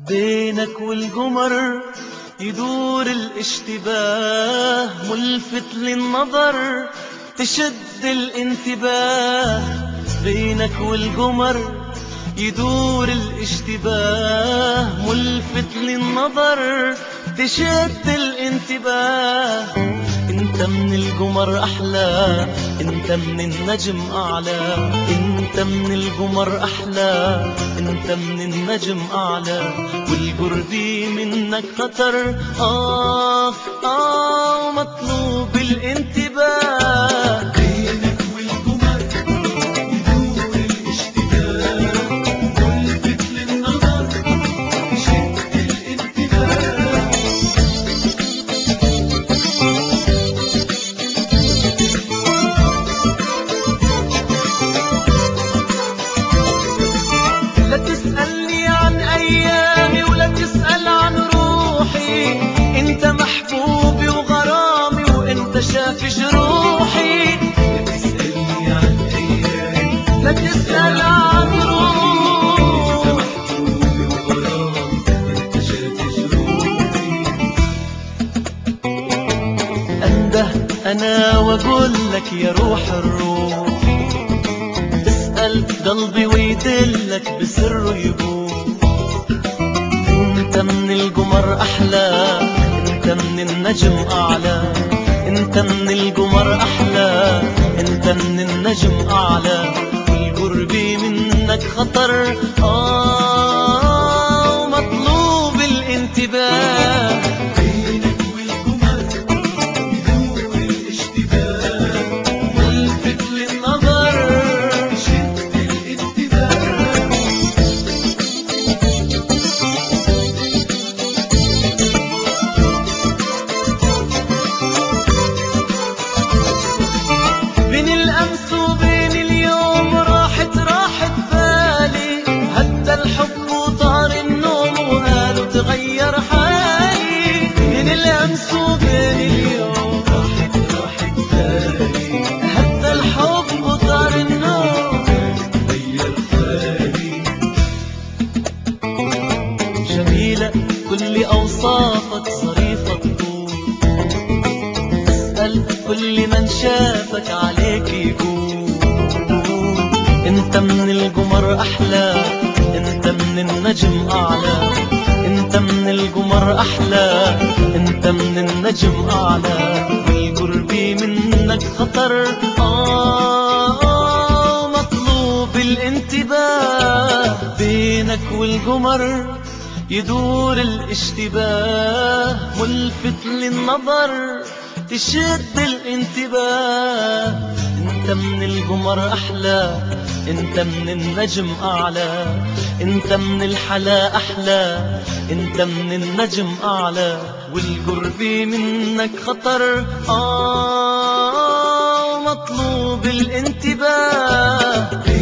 بينك والقمر يدور الاشتباه، ملفت للنظر تشد الانتباه. بينك والقمر يدور الاشتباه، ملفت للنظر تشد الانتباه. انت من القمر احلى، انت من النجم اعلى، انت من القمر احلى، انت من النجم اعلى. والقرب منك خطر، مطلوب الانتباه. بينك والقمر يدور الاشتباه، ملفت للنظر شد الانتباه. لا تسألني عن أيامي ولا تسأل عن روحي، انت محبوبي وغرامي وانت شافي جروحي. لا تسألني عن أيامي لا ولا تسأل تسأل عن عن روحي، أنت روحي. محبوبي وغرامي، أنت شاف جروحي. انده انا واقول لك يا روح الروح، اسأل قلبي ويدلك بسره يبوح. انت من القمر احلى، انت من النجم اعلى، انت من القمر احلى، انت من النجم اعلى. والقرب منك خطر، ومطلوب الانتباه. بينك والقمر يدور الاشتباه، ملفت للنظر شد الانتباه. بين الأمس وبين اليوم راحت بالي، هدى الحب وطار النوم وقالوا تغير حالي. بين الأمس وبين اليوم راحت بالي، هدى الحب وطار النوم. غير حالي. جميلة كل أوصافك ظريفة تطول، اسأل كل من شافك عليك يقول. انت من القمر احلى، انت من النجم اعلى، انت من القمر احلى، انت من النجم اعلى. والقرب منك خطر، مطلوب الانتباه. بينك والقمر يدور الاشتباه، ملفت للنظر تشد الانتباه. انت من القمر احلى، انت من النجم اعلى، انت من الحلا احلى، انت من النجم اعلى. والقرب منك خطر، مطلوب الانتباه.